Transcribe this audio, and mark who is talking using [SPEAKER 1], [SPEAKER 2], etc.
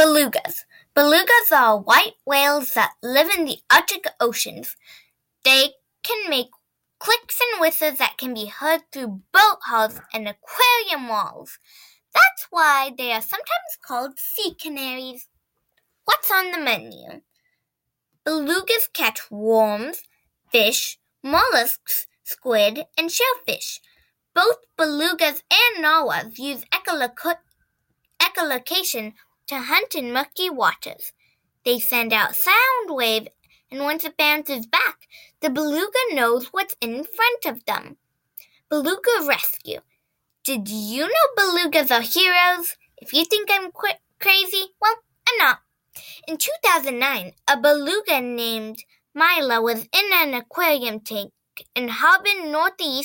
[SPEAKER 1] Belugas. Belugas are white whales that live in the Arctic oceans. They can make clicks and whistles that can be heard through boat hulls and aquarium walls. That's why they are sometimes called sea canaries. What's on the menu? Belugas catch worms, fish, mollusks, squid, and shellfish. Both belugas and narwhals use echolocation to hunt in murky waters. They send out sound waves, and once it bounces back, the beluga knows what's in front of them. Beluga rescue. Did you know belugas are heroes? If you think I'm crazy, well, I'm not. In 2009, a beluga named Mila was in an aquarium tank in Harbin, Northeast